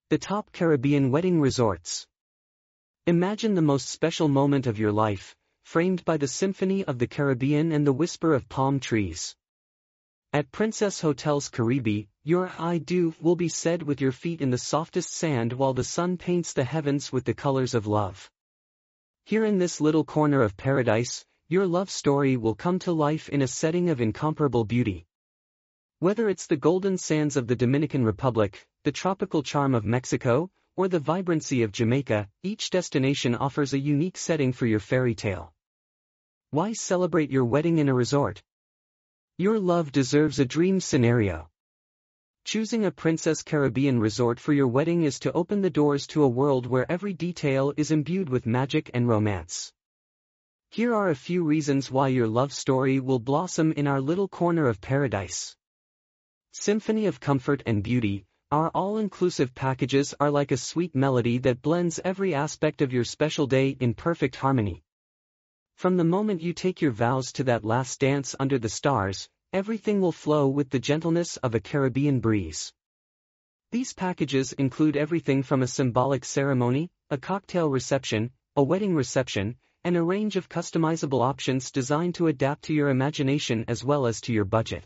The top Caribbean wedding resorts. Imagine the most special moment of your life, framed by the symphony of the Caribbean and the whisper of palm trees. At Princess Hotels Caribe, your I do will be said with your feet in the softest sand while the sun paints the heavens with the colors of love. Here in this little corner of paradise, your love story will come to life in a setting of incomparable beauty. Whether it's the golden sands of the Dominican Republic, the tropical charm of Mexico, or the vibrancy of Jamaica, each destination offers a unique setting for your fairy tale. Why celebrate your wedding in a resort? Your love deserves a dream scenario. Choosing a Princess Caribbean resort for your wedding is to open the doors to a world where every detail is imbued with magic and romance. Here are a few reasons why your love story will blossom in our little corner of paradise. Symphony of comfort and beauty. Our all-inclusive packages are like a sweet melody that blends every aspect of your special day in perfect harmony. From the moment you take your vows to that last dance under the stars, everything will flow with the gentleness of a Caribbean breeze. These packages include everything from a symbolic ceremony, a cocktail reception, a wedding reception, and a range of customizable options designed to adapt to your imagination as well as to your budget.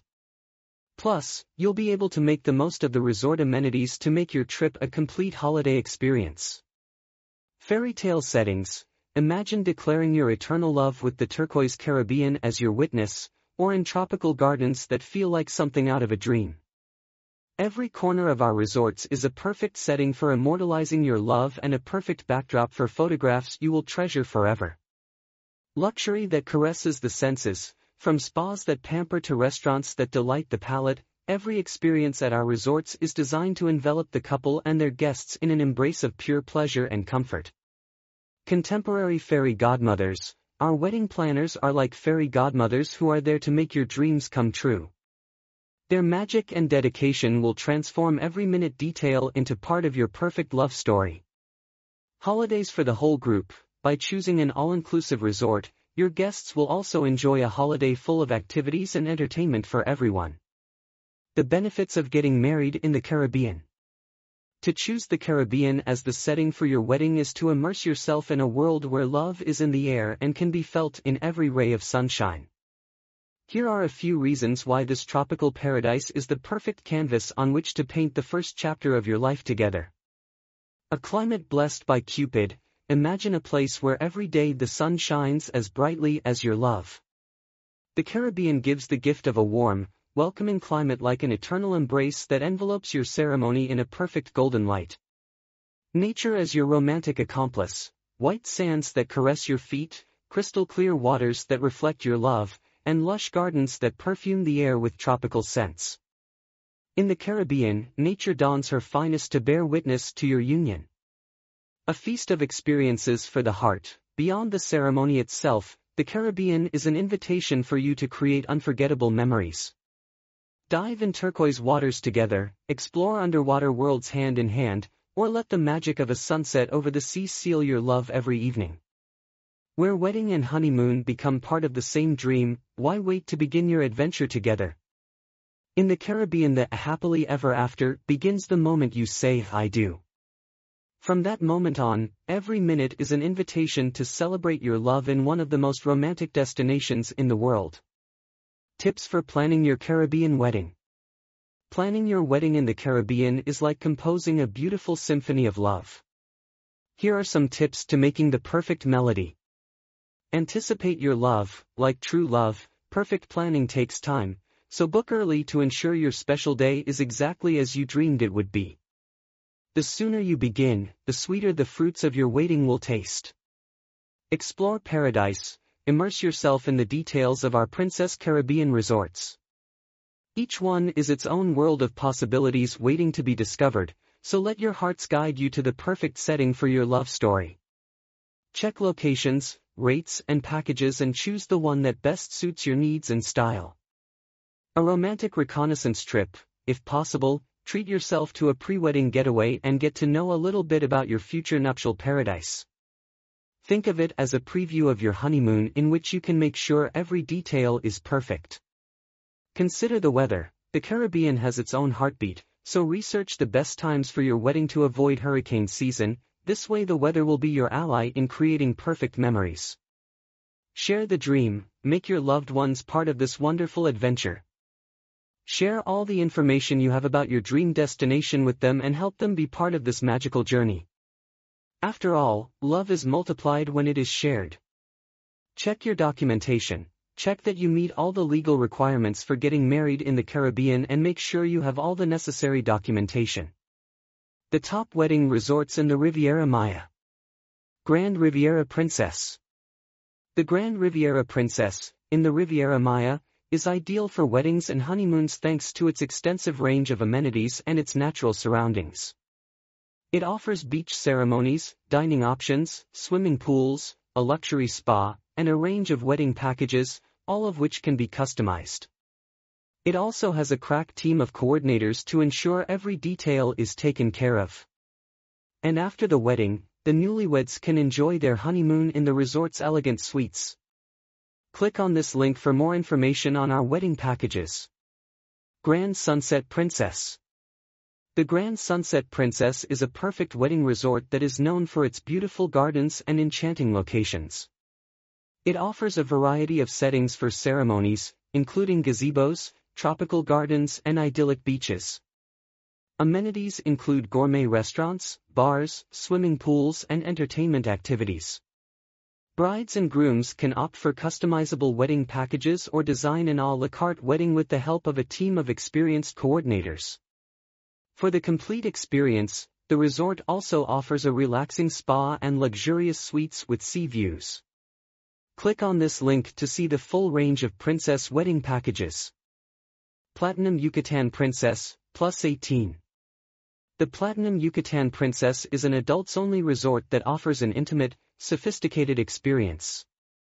Plus, you'll be able to make the most of the resort amenities to make your trip a complete holiday experience. Fairy tale settings. Imagine declaring your eternal love with the turquoise Caribbean as your witness, or in tropical gardens that feel like something out of a dream. Every corner of our resorts is a perfect setting for immortalizing your love and a perfect backdrop for photographs you will treasure forever. Luxury that caresses the senses. From spas that pamper to restaurants that delight the palate, every experience at our resorts is designed to envelop the couple and their guests in an embrace of pure pleasure and comfort. Contemporary fairy godmothers. Our wedding planners are like fairy godmothers who are there to make your dreams come true. Their magic and dedication will transform every minute detail into part of your perfect love story. Holidays for the whole group. By choosing an all-inclusive resort, your guests will also enjoy a holiday full of activities and entertainment for everyone. The benefits of getting married in the Caribbean. To choose the Caribbean as the setting for your wedding is to immerse yourself in a world where love is in the air and can be felt in every ray of sunshine. Here are a few reasons why this tropical paradise is the perfect canvas on which to paint the first chapter of your life together. A climate blessed by Cupid. Imagine a place where every day the sun shines as brightly as your love. The Caribbean gives the gift of a warm, welcoming climate like an eternal embrace that envelopes your ceremony in a perfect golden light. Nature as your romantic accomplice, white sands that caress your feet, crystal clear waters that reflect your love, and lush gardens that perfume the air with tropical scents. In the Caribbean, nature dons her finest to bear witness to your union. A feast of experiences for the heart. Beyond the ceremony itself, the Caribbean is an invitation for you to create unforgettable memories. Dive in turquoise waters together, explore underwater worlds hand in hand, or let the magic of a sunset over the sea seal your love every evening. Where wedding and honeymoon become part of the same dream, why wait to begin your adventure together? In the Caribbean, the happily ever after begins the moment you say I do. From that moment on, every minute is an invitation to celebrate your love in one of the most romantic destinations in the world. Tips for planning your Caribbean wedding. Planning your wedding in the Caribbean is like composing a beautiful symphony of love. Here are some tips to making the perfect melody. Anticipate your love. Like true love, perfect planning takes time, so book early to ensure your special day is exactly as you dreamed it would be. The sooner you begin, the sweeter the fruits of your waiting will taste. Explore paradise. Immerse yourself in the details of our Princess Caribbean resorts. Each one is its own world of possibilities waiting to be discovered, so let your hearts guide you to the perfect setting for your love story. Check locations, rates, and packages and choose the one that best suits your needs and style. A romantic reconnaissance trip. If possible, treat yourself to a pre-wedding getaway and get to know a little bit about your future nuptial paradise. Think of it as a preview of your honeymoon in which you can make sure every detail is perfect. Consider the weather. The Caribbean has its own heartbeat, so research the best times for your wedding to avoid hurricane season. This way the weather will be your ally in creating perfect memories. Share the dream, make your loved ones part of this wonderful adventure. Share all the information you have about your dream destination with them and help them be part of this magical journey. After all, love is multiplied when it is shared. Check your documentation. Check that you meet all the legal requirements for getting married in the Caribbean and make sure you have all the necessary documentation. The top wedding resorts in the Riviera Maya. Grand Riviera Princess. The Grand Riviera Princess, in the Riviera Maya, is ideal for weddings and honeymoons thanks to its extensive range of amenities and its natural surroundings. It offers beach ceremonies, dining options, swimming pools, a luxury spa, and a range of wedding packages, all of which can be customized. It also has a crack team of coordinators to ensure every detail is taken care of. And after the wedding, the newlyweds can enjoy their honeymoon in the resort's elegant suites. Click on this link for more information on our wedding packages. Grand Sunset Princess. The Grand Sunset Princess is a perfect wedding resort that is known for its beautiful gardens and enchanting locations. It offers a variety of settings for ceremonies, including gazebos, tropical gardens and idyllic beaches. Amenities include gourmet restaurants, bars, swimming pools and entertainment activities. Brides and grooms can opt for customizable wedding packages or design an à la carte wedding with the help of a team of experienced coordinators. For the complete experience, the resort also offers a relaxing spa and luxurious suites with sea views. Click on this link to see the full range of princess wedding packages. Platinum Yucatan Princess, Plus 18. The Platinum Yucatan Princess is an adults-only resort that offers an intimate, sophisticated experience.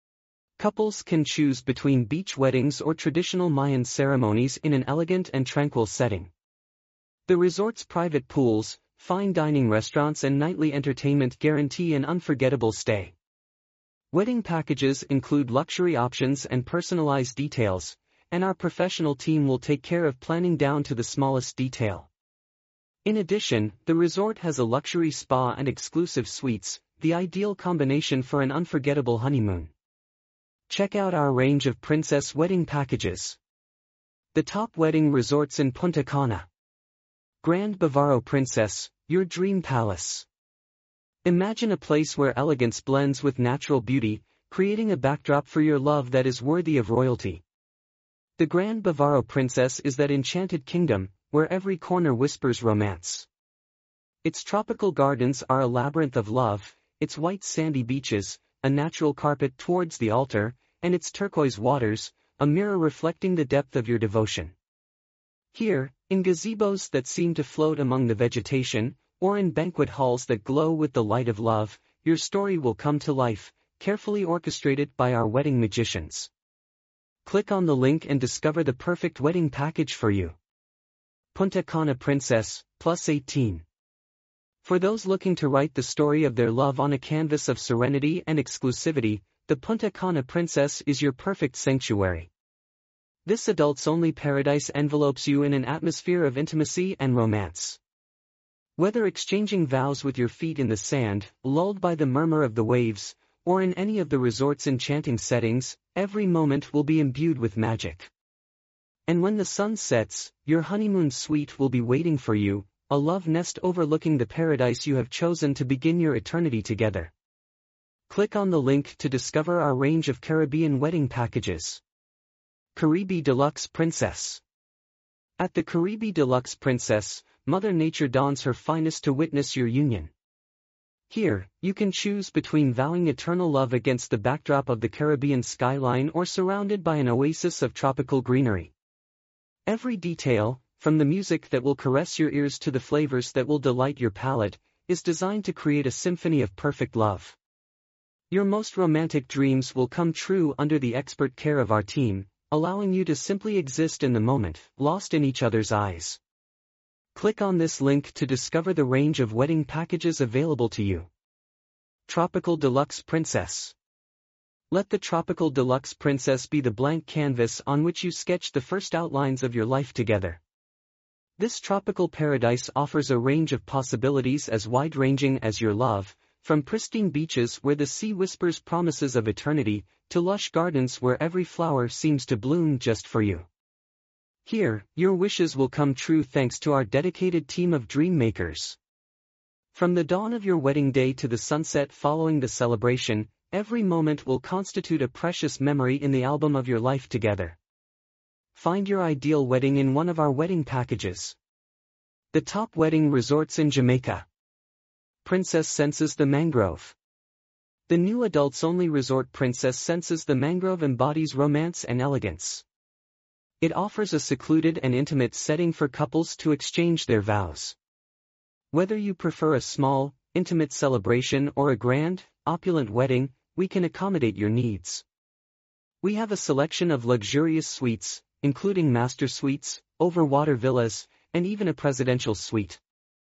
Couples can choose between beach weddings or traditional Mayan ceremonies in an elegant and tranquil setting. The resort's private pools, fine dining restaurants and nightly entertainment guarantee an unforgettable stay. Wedding packages include luxury options and personalized details, and our professional team will take care of planning down to the smallest detail. In addition, the resort has a luxury spa and exclusive suites, the ideal combination for an unforgettable honeymoon. Check out our range of princess wedding packages. The top wedding resorts in Punta Cana. Grand Bavaro Princess, your dream palace. Imagine a place where elegance blends with natural beauty, creating a backdrop for your love that is worthy of royalty. The Grand Bavaro Princess is that enchanted kingdom, where every corner whispers romance. Its tropical gardens are a labyrinth of love, its white sandy beaches, a natural carpet towards the altar, and its turquoise waters, a mirror reflecting the depth of your devotion. Here, in gazebos that seem to float among the vegetation, or in banquet halls that glow with the light of love, your story will come to life, carefully orchestrated by our wedding magicians. Click on the link and discover the perfect wedding package for you. Punta Cana Princess, Plus 18. For those looking to write the story of their love on a canvas of serenity and exclusivity, the Punta Cana Princess is your perfect sanctuary. This adults-only paradise envelopes you in an atmosphere of intimacy and romance. Whether exchanging vows with your feet in the sand, lulled by the murmur of the waves, or in any of the resort's enchanting settings, every moment will be imbued with magic. And when the sun sets, your honeymoon suite will be waiting for you, a love nest overlooking the paradise you have chosen to begin your eternity together. Click on the link to discover our range of Caribbean wedding packages. Caribe Deluxe Princess. At the Caribe Deluxe Princess, Mother Nature dons her finest to witness your union. Here, you can choose between vowing eternal love against the backdrop of the Caribbean skyline or surrounded by an oasis of tropical greenery. Every detail, from the music that will caress your ears to the flavors that will delight your palate, is designed to create a symphony of perfect love. Your most romantic dreams will come true under the expert care of our team, allowing you to simply exist in the moment, lost in each other's eyes. Click on this link to discover the range of wedding packages available to you. Tropical Deluxe Princess. Let the Tropical Deluxe Princess be the blank canvas on which you sketch the first outlines of your life together. This tropical paradise offers a range of possibilities as wide-ranging as your love, from pristine beaches where the sea whispers promises of eternity, to lush gardens where every flower seems to bloom just for you. Here, your wishes will come true thanks to our dedicated team of dream makers. From the dawn of your wedding day to the sunset following the celebration, every moment will constitute a precious memory in the album of your life together. Find your ideal wedding in one of our wedding packages. The top wedding resorts in Jamaica. Princess Senses the Mangrove. The new adults-only resort Princess Senses the Mangrove embodies romance and elegance. It offers a secluded and intimate setting for couples to exchange their vows. Whether you prefer a small, intimate celebration or a grand, opulent wedding, we can accommodate your needs. We have a selection of luxurious suites, including master suites, overwater villas, and even a presidential suite.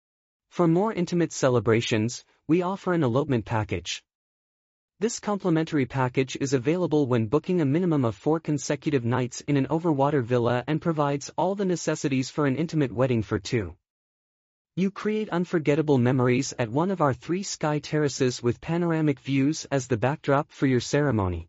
For more intimate celebrations, we offer an elopement package. This complimentary package is available when booking a minimum of 4 consecutive nights in an overwater villa and provides all the necessities for an intimate wedding for two. You create unforgettable memories at one of our 3 sky terraces with panoramic views as the backdrop for your ceremony.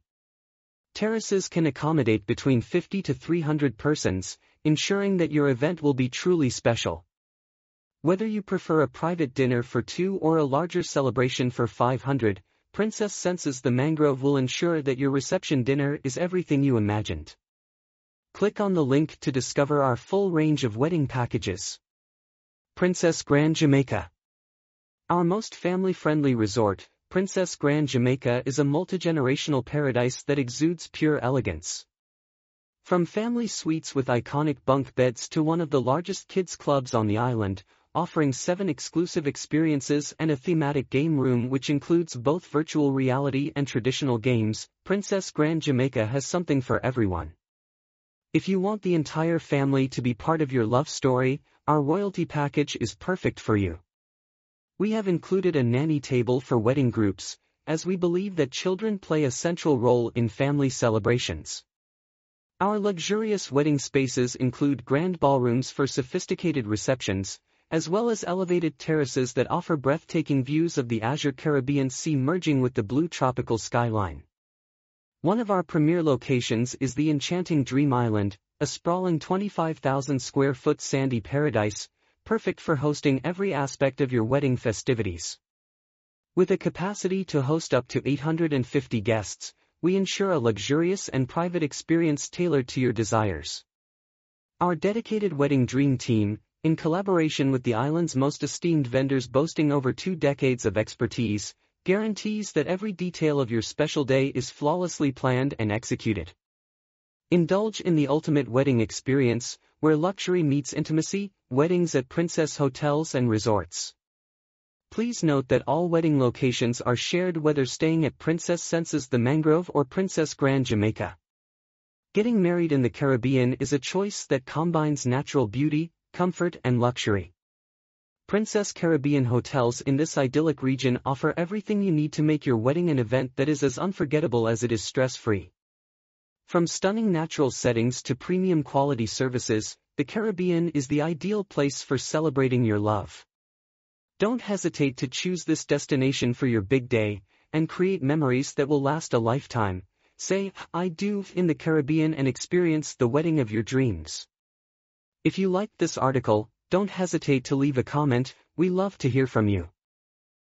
Terraces can accommodate between 50 to 300 persons, ensuring that your event will be truly special. Whether you prefer a private dinner for 2 or a larger celebration for 500, Princess Senses the Mangrove will ensure that your reception dinner is everything you imagined. Click on the link to discover our full range of wedding packages. Princess Grand Jamaica. Our most family-friendly resort, Princess Grand Jamaica, is a multi-generational paradise that exudes pure elegance. From family suites with iconic bunk beds to one of the largest kids' clubs on the island, offering 7 exclusive experiences and a thematic game room which includes both virtual reality and traditional games, Princess Grand Jamaica has something for everyone. If you want the entire family to be part of your love story, our royalty package is perfect for you. We have included a nanny table for wedding groups, as we believe that children play a central role in family celebrations. Our luxurious wedding spaces include grand ballrooms for sophisticated receptions, as well as elevated terraces that offer breathtaking views of the azure Caribbean Sea merging with the blue tropical skyline. One of our premier locations is the enchanting Dream Island, a sprawling 25,000 square foot sandy paradise, perfect for hosting every aspect of your wedding festivities. With a capacity to host up to 850 guests, we ensure a luxurious and private experience tailored to your desires. Our dedicated wedding dream team, in collaboration with the island's most esteemed vendors boasting over 2 decades of expertise, guarantees that every detail of your special day is flawlessly planned and executed. Indulge in the ultimate wedding experience, where luxury meets intimacy, weddings at Princess Hotels and Resorts. Please note that all wedding locations are shared whether staying at Princess Senses the Mangrove or Princess Grand Jamaica. Getting married in the Caribbean is a choice that combines natural beauty, comfort and luxury. Princess Caribbean hotels in this idyllic region offer everything you need to make your wedding an event that is as unforgettable as it is stress-free. From stunning natural settings to premium quality services, the Caribbean is the ideal place for celebrating your love. Don't hesitate to choose this destination for your big day, and create memories that will last a lifetime. Say, "I do" in the Caribbean and experience the wedding of your dreams. If you liked this article, don't hesitate to leave a comment, we love to hear from you.